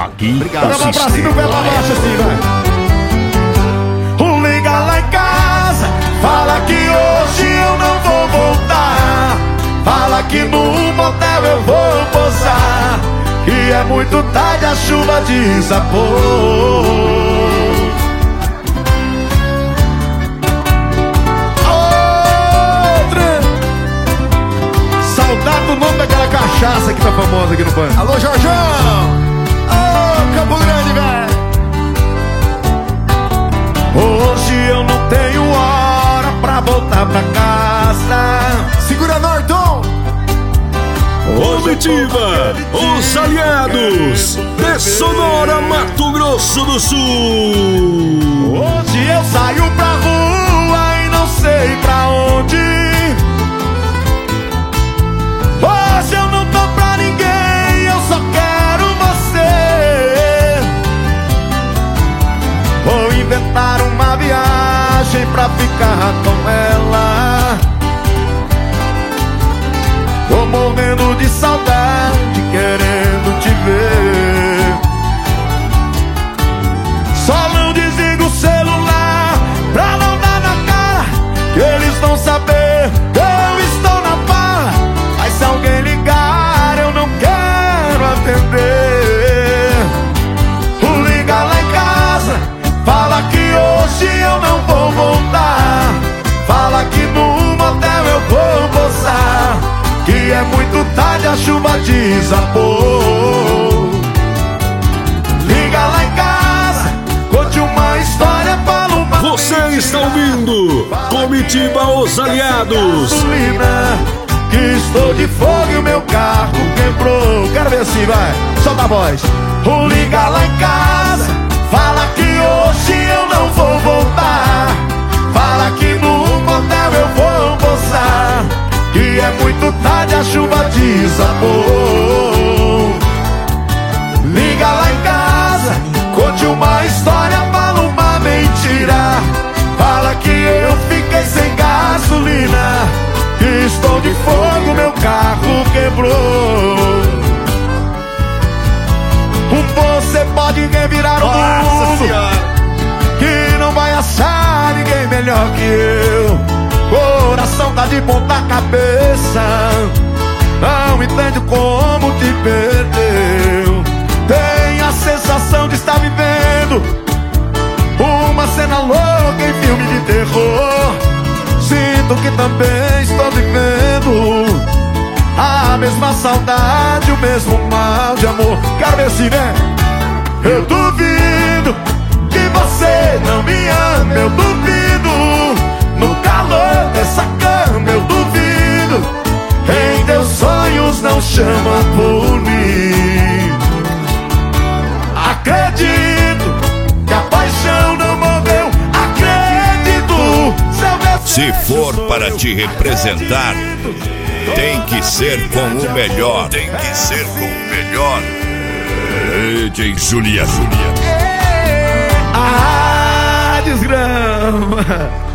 Aqui Obrigado. o Pra cima, o pé pra baixo assim, vai. Liga lá em casa, fala que hoje eu não vou voltar. Fala que no motel eu vou posar, que é muito tarde, a chuva desabou. Saudade do nome daquela cachaça que tá famosa aqui no banco. Alô, Jorjão! Ô, Campo Grande, velho! Hoje eu não tenho hora pra voltar pra casa. Segura, Norton! Comitiva, os aliados de Sonora, Mato Grosso do Sul. Hoje eu saio pra rua e não sei pra onde. Hoje eu não tô pra ninguém, eu só quero você. Vou inventar uma viagem pra ficar com ela. Tô morrendo de saudade, querendo te ver. Só não desliga o celular pra não dar na cara, que eles vão saber que eu estou na barra. Mas se alguém ligar eu não quero atender. Liga lá em casa, fala que hoje eu não vou voltar. Fala que no motel eu vou posar, que é muito tarde, a chuva desabou. Liga lá em casa, conte uma história, fala uma. Você está ouvindo Comitiva, os aliados. Gasolina, que estou de fogo e o meu carro quebrou. Quero ver assim, vai, solta a voz. Liga lá em casa, fala que hoje eu não vou voltar. Fala que no motel eu vou posar, que é muito tarde, a chuva desabou. Liga lá em casa, conte uma história, fala uma mentira. Fala que eu fiquei sem gasolina, que estou de fogo, meu carro quebrou. Você pode revirar o mundo, que não vai achar ninguém melhor que eu. Coração tá de ponta cabeça, não entende como te perdeu. Tem a sensação de estar vivendo uma cena louca em filme de terror. Sinto que também estou vivendo a mesma saudade, o mesmo mal de amor. Quero ver se vem. Eu duvido que você não me ama, eu duvido. No calor dessa cama eu duvido. Em teus sonhos não chama por mim. Acredito que a paixão não morreu. Acredito. Se for para te representar, tem que ser com o melhor. Tem que ser com o melhor. DJ Julia. Ah, desgrama.